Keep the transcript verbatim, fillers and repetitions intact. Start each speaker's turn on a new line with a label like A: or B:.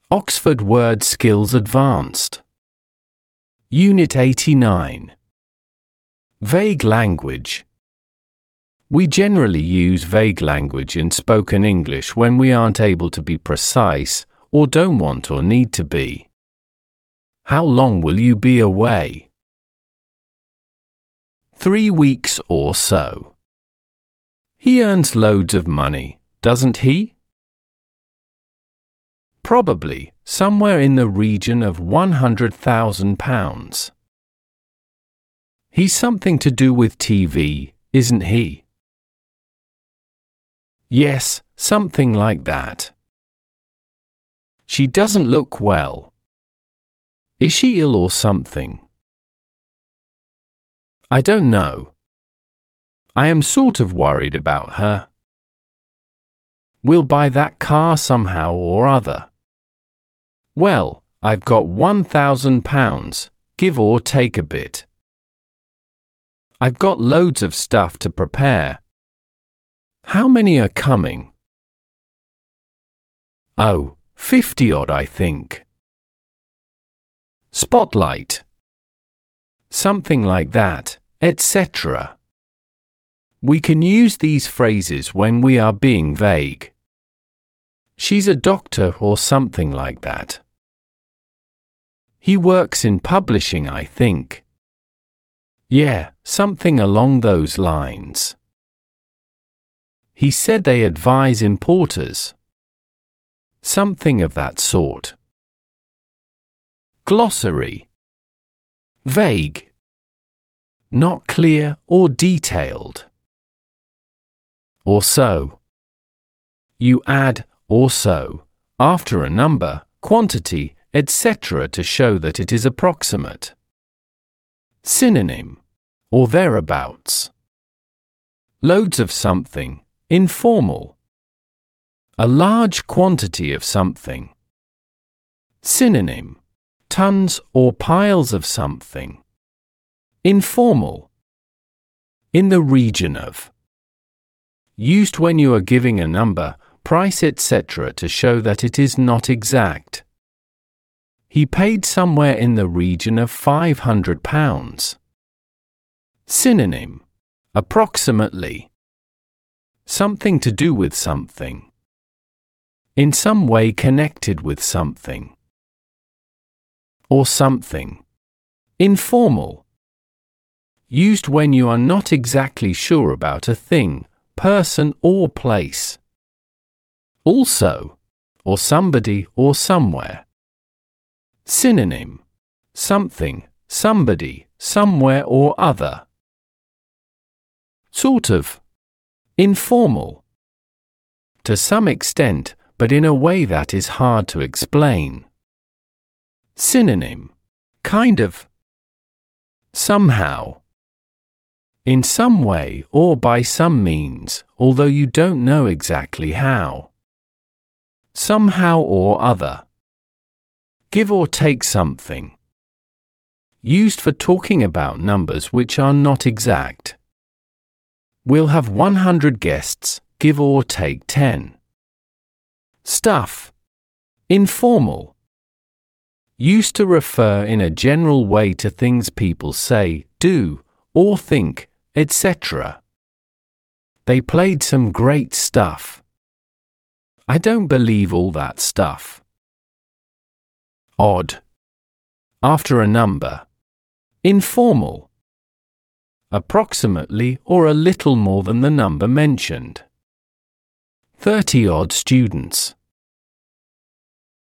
A: Oxford Word Skills Advanced. Unit eighty-nine. Vague language. We generally use vague language in spoken English when we aren't able to be precise, or don't want or need to be. How long will you be away? Three weeks or so. He earns loads of money, doesn't he? Probably, somewhere in the region of one hundred thousand pounds. He's something to do with T V, isn't he? Yes, something like that. She doesn't look well. Is she ill or something? I don't know. I am sort of worried about her. We'll buy that car somehow or other. Well, I've got one thousand pounds, give or take a bit. I've got loads of stuff to prepare. How many are coming? Oh, fifty odd, I think. Spotlight. Something like that, et cetera. We can use these phrases when we are being vague. She's a doctor or something like that. He works in publishing, I think. Yeah, something along those lines. He said they advise importers. Something of that sort. Glossary. Vague. Not clear or detailed. Or so. You add or so after a number, quantity, et cetera to show that it is approximate. Synonym, or thereabouts. Loads of something, informal. A large quantity of something. Synonym, tons or piles of something. Informal. In the region of. Used when you are giving a number, price, et cetera to show that it is not exact. He paid somewhere in the region of five hundred pounds. Synonym, approximately. Something to do with something. In some way connected with something. Or something. Informal. Used when you are not exactly sure about a thing, person or place. Also, or somebody or somewhere. Synonym, something, somebody, somewhere or other. Sort of. Informal. To some extent, but in a way that is hard to explain. Synonym, kind of. Somehow. In some way or by some means, although you don't know exactly how. Somehow or other. Give or take something. Used for talking about numbers which are not exact. We'll have one hundred guests, give or take ten. Stuff. Informal. Used to refer in a general way to things people say, do, or think, et cetera. They played some great stuff. I don't believe all that stuff. Odd. After a number. Informal. Approximately or a little more than the number mentioned. Thirty odd students.